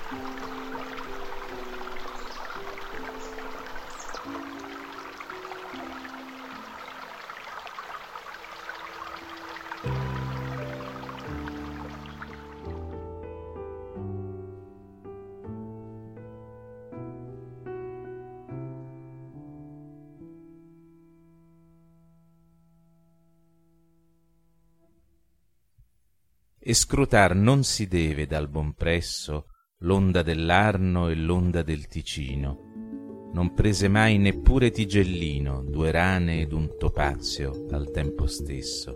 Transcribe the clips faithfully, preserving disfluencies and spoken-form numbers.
E scrutar non si deve dal buon presso l'onda dell'Arno e l'onda del Ticino. Non prese mai neppure Tigellino, due rane ed un topazio al tempo stesso.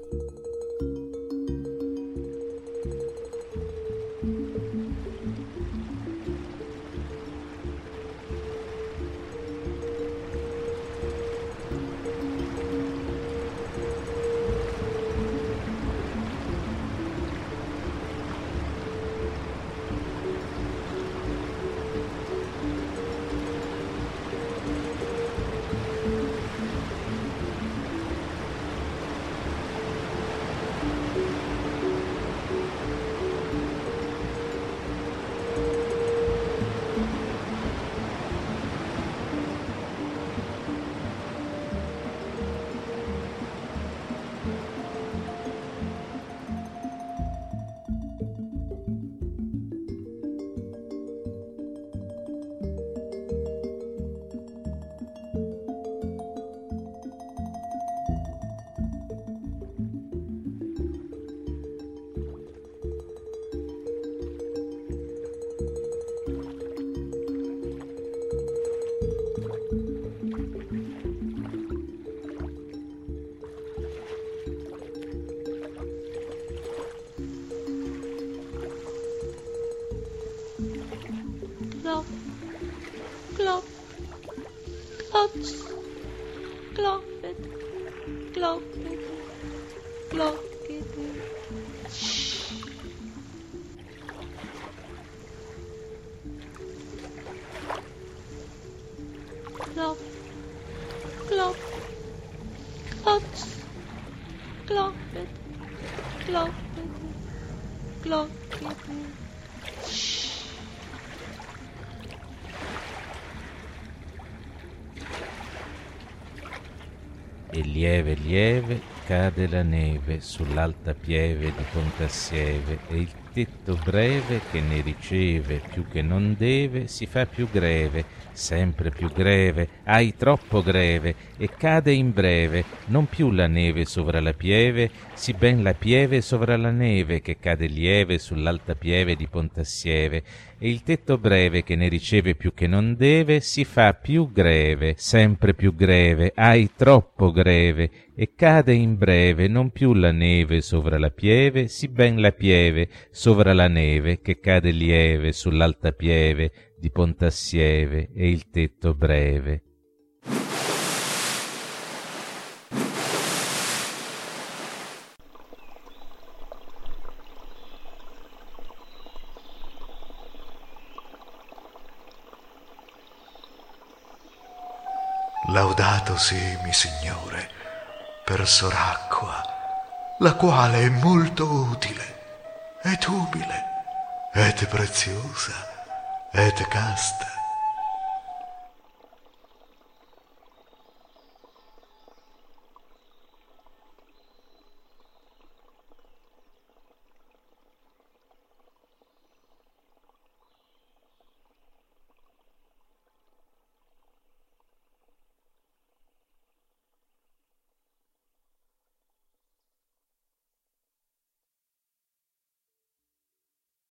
Klop, klop, klots, kloppet, kloppet, klokket. Klop, klop, klots, kloppet, kloppet, klokket. E lieve lieve cade la neve sull'alta pieve di Pontassieve, e il tetto breve che ne riceve più che non deve si fa più greve, sempre più greve, ahi troppo greve, e cade in breve, non più la neve sovra la pieve, si ben la pieve sovra la neve, che cade lieve sull'alta pieve di Pontassieve, e il tetto breve che ne riceve più che non deve si fa più greve, sempre più greve, ahi troppo greve, e cade in breve, non più la neve sovra la pieve, si ben la pieve sovra la neve, che cade lieve sull'alta pieve di Pontassieve, e il tetto breve. Laudato sii, mi Signore, per soracqua, la quale è molto utile, et umile, et preziosa, et casta,